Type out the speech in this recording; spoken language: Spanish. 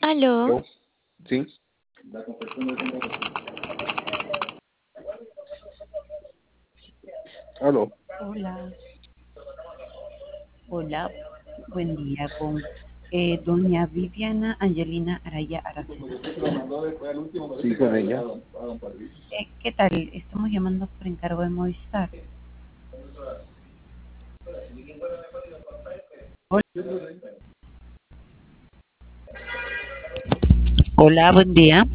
Aló, ¿Yo? Sí. Aló. Hola, hola, buen día con doña Viviana Angelina Araya Aracena. Sí, con ella. ¿Qué tal? Estamos llamando por encargo de Movistar. Hola, hola, buen día.